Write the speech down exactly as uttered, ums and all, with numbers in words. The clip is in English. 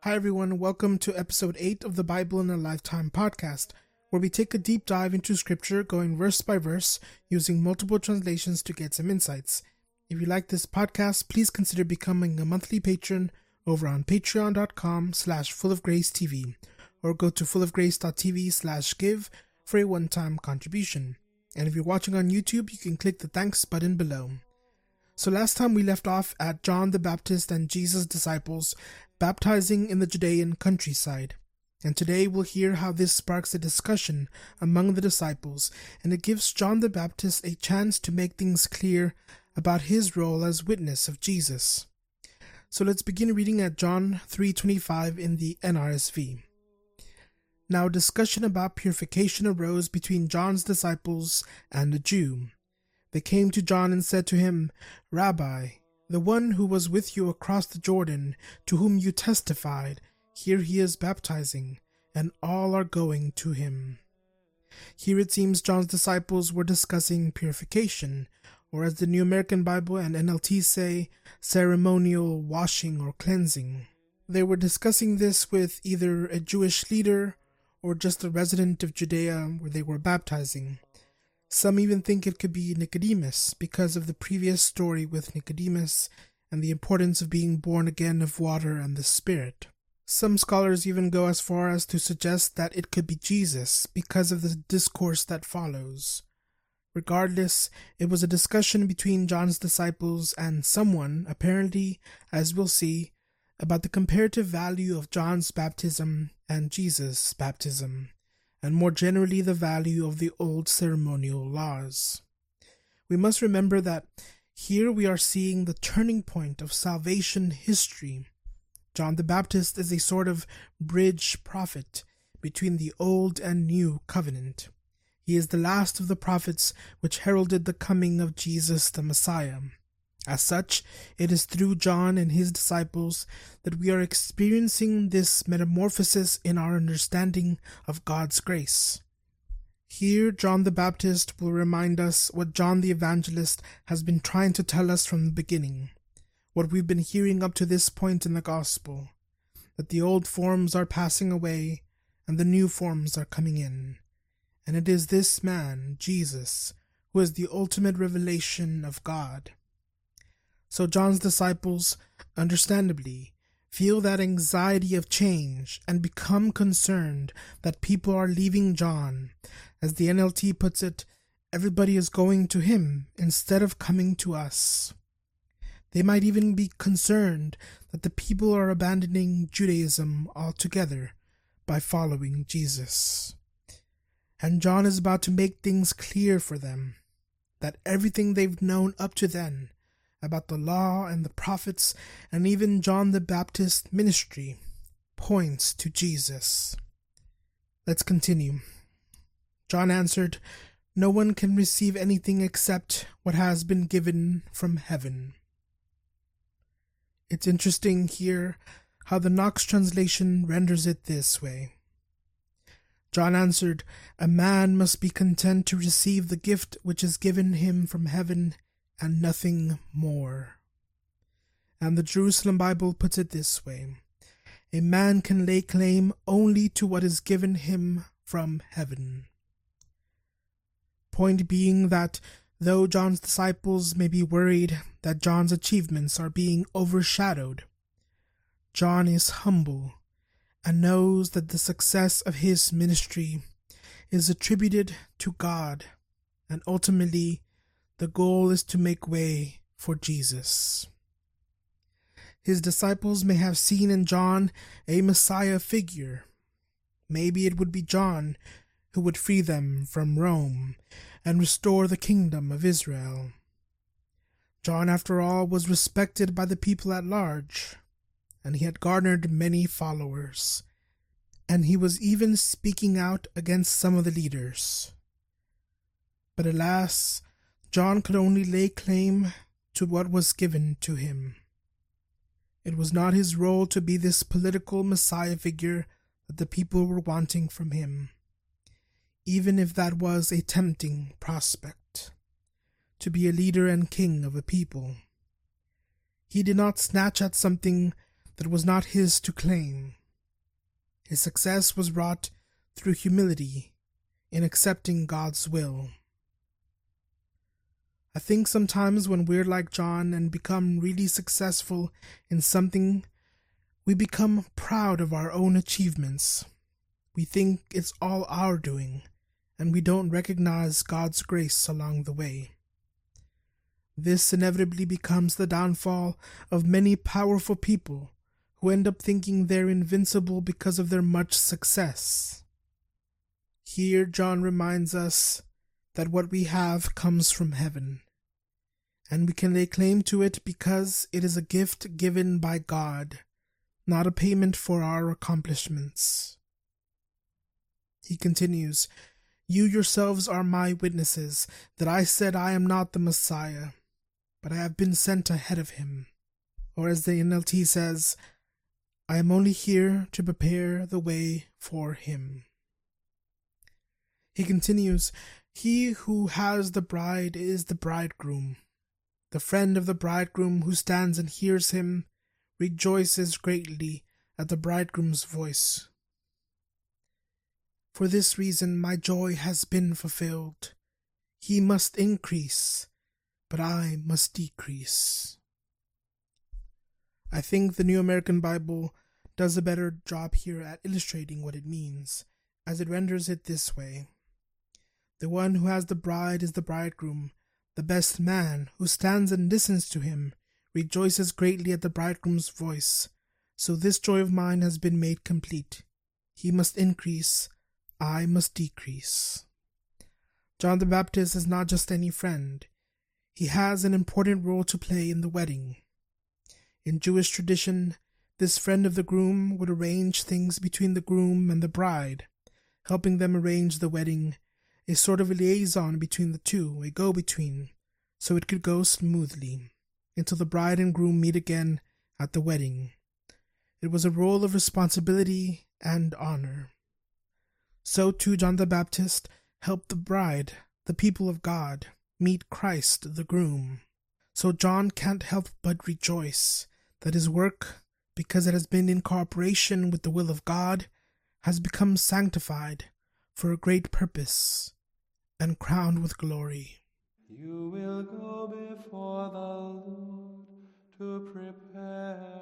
Hi everyone, welcome to episode eight of the Bible in a Lifetime podcast, where we take a deep dive into scripture going verse by verse using multiple translations to get some insights. If you like this podcast, please consider becoming a monthly patron over on patreon.com slash fullofgracetv or go to fullofgrace.tv slash give for a one-time contribution. And if you're watching on YouTube, you can click the thanks button below. So last time we left off at John the Baptist and Jesus' disciples baptizing in the Judean countryside. And today we'll hear how this sparks a discussion among the disciples, and it gives John the Baptist a chance to make things clear about his role as witness of Jesus. So let's begin reading at John three twenty-five in the N R S V. Now a discussion about purification arose between John's disciples and a Jew. They came to John and said to him, "Rabbi, the one who was with you across the Jordan, to whom you testified, here he is baptizing, and all are going to him." Here it seems John's disciples were discussing purification, or as the New American Bible and N L T say, ceremonial washing or cleansing. They were discussing this with either a Jewish leader or just a resident of Judea where they were baptizing. Some even think it could be Nicodemus because of the previous story with Nicodemus and the importance of being born again of water and the Spirit. Some scholars even go as far as to suggest that it could be Jesus because of the discourse that follows. Regardless, it was a discussion between John's disciples and someone, apparently, as we'll see, about the comparative value of John's baptism and Jesus' baptism, and more generally the value of the old ceremonial laws. We must remember that here we are seeing the turning point of salvation history. John the Baptist is a sort of bridge prophet between the old and new covenant. He is the last of the prophets which heralded the coming of Jesus the Messiah. As such, it is through John and his disciples that we are experiencing this metamorphosis in our understanding of God's grace. Here, John the Baptist will remind us what John the Evangelist has been trying to tell us from the beginning, what we've been hearing up to this point in the Gospel, that the old forms are passing away and the new forms are coming in. And it is this man, Jesus, who is the ultimate revelation of God. So John's disciples, understandably, feel that anxiety of change and become concerned that people are leaving John. As the N L T puts it, everybody is going to him instead of coming to us. They might even be concerned that the people are abandoning Judaism altogether by following Jesus. And John is about to make things clear for them, that everything they've known up to then about the law and the prophets and even John the Baptist's ministry points to Jesus. Let's continue. John answered, "No one can receive anything except what has been given from heaven." It's interesting here how the Knox translation renders it this way. John answered, "A man must be content to receive the gift which is given him from heaven and nothing more." And the Jerusalem Bible puts it this way: "A man can lay claim only to what is given him from heaven." Point being that though John's disciples may be worried that John's achievements are being overshadowed, John is humble and knows that the success of his ministry is attributed to God, and ultimately the goal is to make way for Jesus. His disciples may have seen in John a Messiah figure. Maybe it would be John who would free them from Rome and restore the kingdom of Israel. John, after all, was respected by the people at large, and he had garnered many followers, and he was even speaking out against some of the leaders. But alas, John could only lay claim to what was given to him. It was not his role to be this political Messiah figure that the people were wanting from him, even if that was a tempting prospect, to be a leader and king of a people. He did not snatch at something that was not his to claim. His success was wrought through humility in accepting God's will. I think sometimes when we're like John and become really successful in something, we become proud of our own achievements. We think it's all our doing, and we don't recognize God's grace along the way. This inevitably becomes the downfall of many powerful people who end up thinking they're invincible because of their much success. Here, John reminds us that what we have comes from heaven, and we can lay claim to it because it is a gift given by God, not a payment for our accomplishments. He continues, "You yourselves are my witnesses that I said I am not the Messiah, but I have been sent ahead of him." Or as the N L T says, "I am only here to prepare the way for him." He continues, "He who has the bride is the bridegroom. The friend of the bridegroom who stands and hears him rejoices greatly at the bridegroom's voice. For this reason my joy has been fulfilled. He must increase, but I must decrease." I think the New American Bible does a better job here at illustrating what it means, as it renders it this way. The one who has the bride is the bridegroom. The best man, who stands and listens to him, rejoices greatly at the bridegroom's voice. So this joy of mine has been made complete. He must increase, I must decrease. John the Baptist is not just any friend. He has an important role to play in the wedding. In Jewish tradition, this friend of the groom would arrange things between the groom and the bride, helping them arrange the wedding, a sort of a liaison between the two, a go-between, so it could go smoothly, until the bride and groom meet again at the wedding. It was a role of responsibility and honor. So too John the Baptist helped the bride, the people of God, meet Christ the groom. So John can't help but rejoice that his work, because it has been in cooperation with the will of God, has become sanctified for a great purpose and crowned with glory. You will go before the Lord to prepare